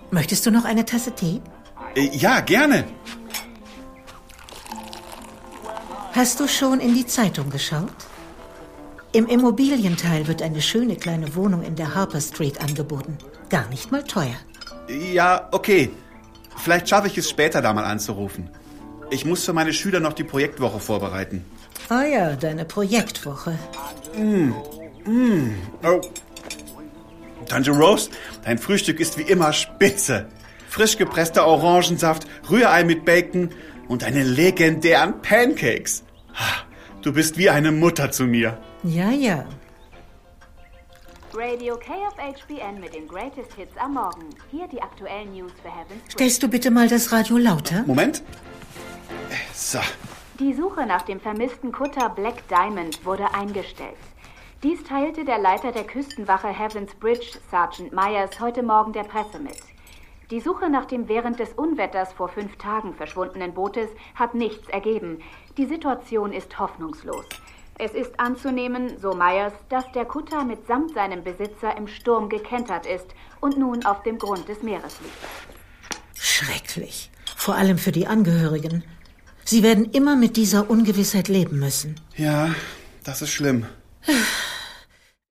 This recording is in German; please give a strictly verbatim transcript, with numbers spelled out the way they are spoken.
Möchtest du noch eine Tasse Tee? Äh, ja, gerne. Hast du schon in die Zeitung geschaut? Im Immobilienteil wird eine schöne kleine Wohnung in der Harper Street angeboten. Gar nicht mal teuer. Ja, okay. Vielleicht schaffe ich es später, da mal anzurufen. Ich muss für meine Schüler noch die Projektwoche vorbereiten. Ah ja, deine Projektwoche. Mm, mm, oh. Tante Rose, dein Frühstück ist wie immer spitze. Frisch gepresster Orangensaft, Rührei mit Bacon und deine legendären Pancakes. Du bist wie eine Mutter zu mir. Ja, ja. Radio K F H B N mit den Greatest Hits am Morgen. Hier die aktuellen News für Heaven's Bridge. Stellst du bitte mal das Radio lauter? Moment. So. Die Suche nach dem vermissten Kutter Black Diamond wurde eingestellt. Dies teilte der Leiter der Küstenwache Heaven's Bridge, Sergeant Myers, heute Morgen der Presse mit. Die Suche nach dem während des Unwetters vor fünf Tagen verschwundenen Bootes hat nichts ergeben. Die Situation ist hoffnungslos. Es ist anzunehmen, so Myers, dass der Kutter mitsamt seinem Besitzer im Sturm gekentert ist und nun auf dem Grund des Meeres liegt. Schrecklich. Vor allem für die Angehörigen. Sie werden immer mit dieser Ungewissheit leben müssen. Ja, das ist schlimm.